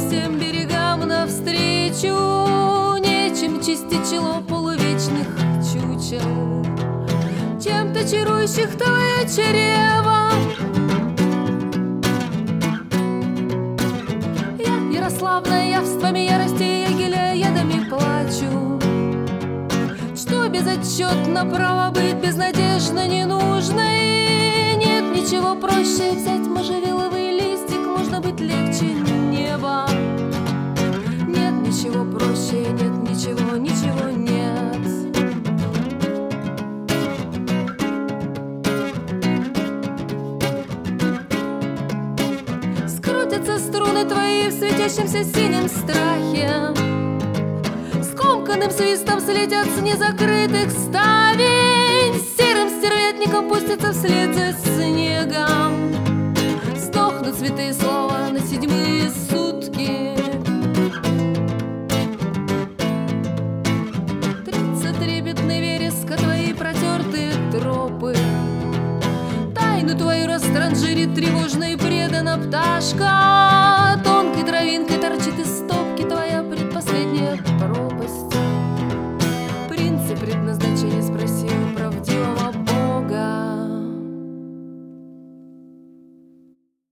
всем берегам навстречу, нечем чистить чело полувечных чучел, чем-то чарующих твое чрево. Я ярославная явствами ярости ягеля-ядами плачу, что безотчетно право быть безнадежно не нужно. И нет ничего проще взять можжевеловый листик, можно быть легче неба. Нет ничего проще, нет ничего, ничего нет. Скрутятся струны твои в светящемся синем страхе, скомканным свистом слетят с незакрытых ставень, серым стервятником пустятся вслед за снегом, сдохнут святые слова на 7-е сутки. 30 трепетный вереска твои протертые тропы, тайну твою растранжирит тревожно и преданно пташка.